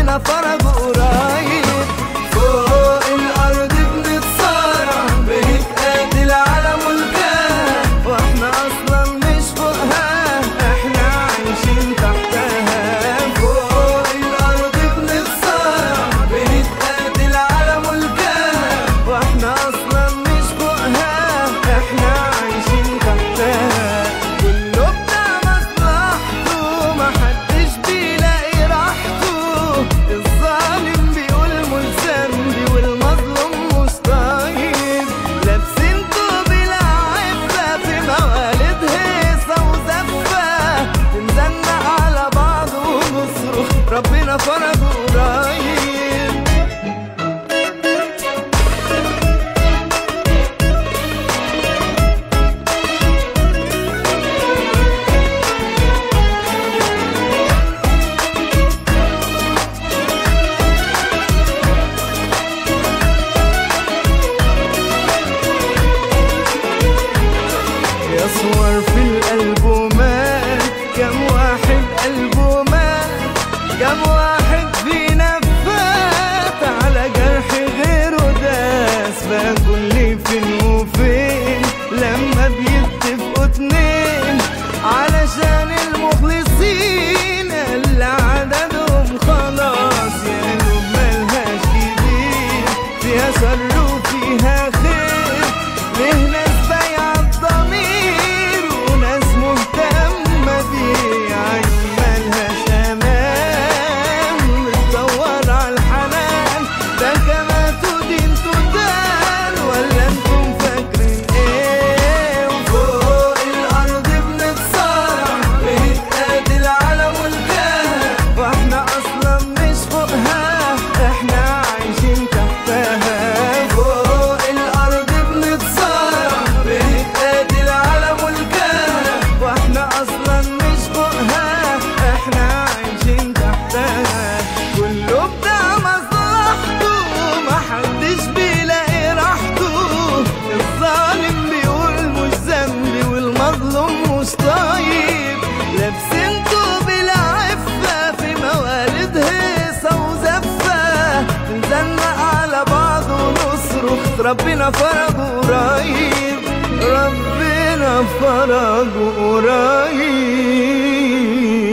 ربنا فرجه قريب. فوق الأرض بنتصارع بنتقاتل على ملكها، واحنا أصلا مش فوقها، احنا عايشين تحتها. فوق الأرض بنتصارع بنتقاتل على ملكها، واحنا أصلا مش فوقها، احنا عايشين تحتها. كله بتاع مصلحته، محدش بيلاقي راحته. الظالم بيقول ملزم بيه والمظلوم مش طيب. لابسين طوب العفة في موالد هيصة وزفة، بنزنق على بعض ونصرخ ربنا فرجه قريب. يصور في القلب ومات، كم واحد قلبه مات، كم واحد فينا فات على جرح غيره داس. فكل فين وفين لما بيتفقوا اتنين علشان المخلصين اللي عددهم خلاص. يا قلوب ملهاش كبير، فيها شر وفيها خير. ليه ناس بايعة الضمير وناس مهتمة بيه، عين ملهاش أمان بتدور على الحنان. ده كما تدين تدان، ولا انتم فاكرين ايه؟ وفوق الأرض بنتصارع بنتقاتل على ملكها، واحنا أصلا مش فوقها، احنا عايشين تحتها. فوق الأرض بنتصارع بنتقاتل على ملكها، واحنا أصلا مش فوقها، احنا عايشين تحتها. كله بتاع مصلحته، محدش بيلاقي راحته. الظالم بيقول مش ذنبي والمظلوم مش طيب. لابسين طوب العفة في موالد هيصة وزفة، نزنق على بعض ونصرخ ربنا فرجه قريب. ربنا فرجه قريب.